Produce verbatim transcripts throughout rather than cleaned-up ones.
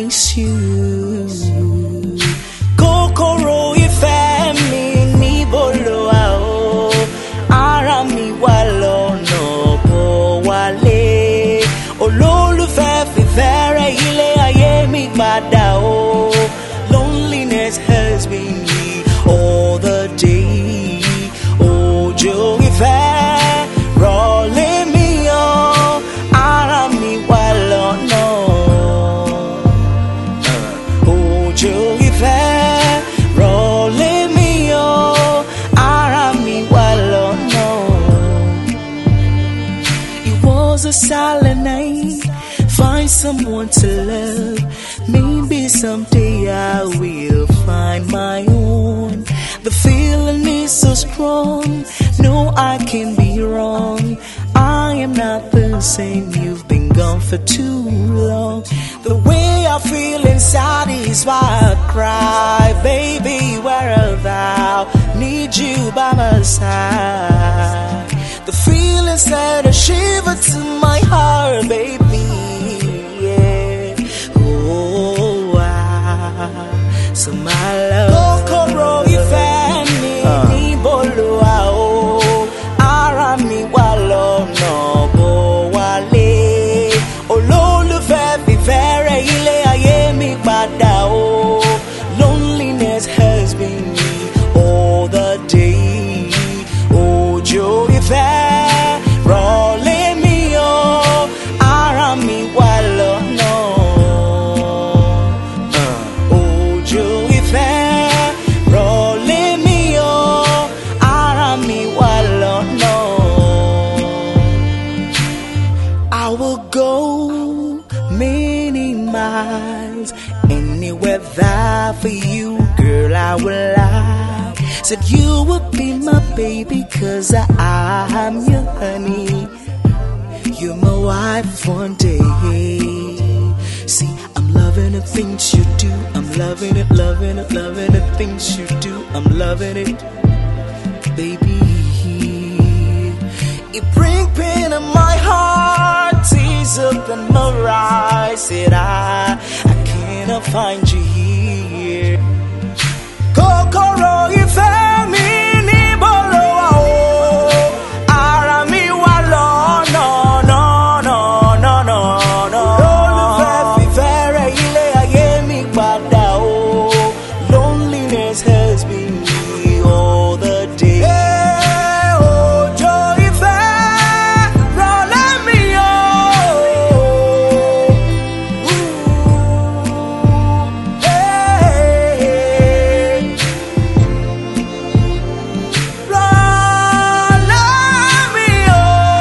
miss you. Kokoro ìfẹ́ mi níbo lo wà o, ara mi wà lọ́nà bọ̀ wálé. Olólùfẹ́ fìfẹ́ rẹ̀ ilé ayé mi padà o. Loneliness has been me all the day. Òjò ìfẹ́ rọ̀lẹ́ mi o, ara mi wà lọ́nà. Òjò ìfẹ́ rọ̀lẹ́ mi o, ara mi wà lọ́nà. It was a silent night, find someone to love. Maybe someday I will find my own. The feeling is so strong, no I can't be wrong. I am not the same, you've been gone for too long. The way I feel inside is why I cry. Baby, where art thou? Need you by my side. The feeling sent a shiver to my heart, baby. Yeah. Oh, ah, so my love. Kokoro ìfẹ́ mi níbo lo wà o, ara mi wà lọ́nà bọ̀ wálé. Olólùfẹ́ fìfẹ́ rẹ̀ ilé ayé mi padà o. Loneliness has been me all the day. Òjò ìfẹ́ rọ̀lẹ́ mi o, ara mi wà lọ́nà. Òjò ìfẹ́ rọ̀lẹ́ mi o, ara mi wà lọ́nà. I will go many miles, anywhere there for you, girl, I will lie. Said you would be my baby, cause I, I'm your honey. You're my wife one day. See, I'm loving the things you do, I'm loving it, loving it, loving the things you do, I'm loving it, baby. It bring pain in my heart, tears up in my eyes. Said I, I cannot find you here. Kokoro ìfẹ́ mi níbo lo wà o, ara mi wà lọ́nà, no, no, no, no, no. Olólùfẹ́ fìfẹ́ rẹ̀ ilé ayé mi padà o. Loneliness has been me all the day. Hey, òjò ìfẹ́ rọ̀lẹ́ mi o. Ooh, hey, rọ̀lẹ́ mi o.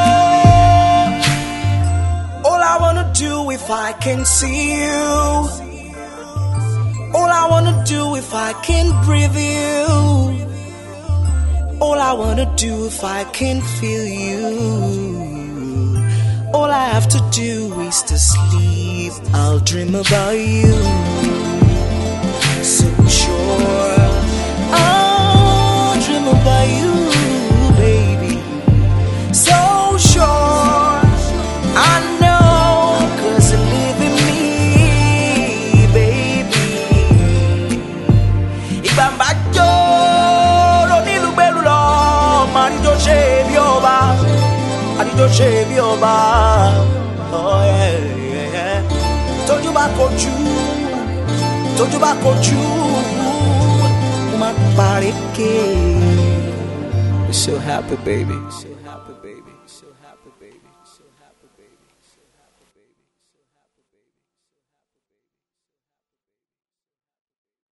All I wanna do if I can see you, all I wanna do if I can breathe you, all I wanna do if I can feel you. All I have to do is to sleep, I'll dream about you. So sure, I'll dream about you, baby. So sure, I know, cause you live in me, baby. Ìgbàmbájò lónílù gbẹ́lú lọ, màá níjó ṣe bí ọba, àníjó ṣe bí ọba. Oh yeah, yeah, yeah. Tójú bá kojú, tójú bá kojú, mo máa parí ké. You're so happy, baby. So happy, baby.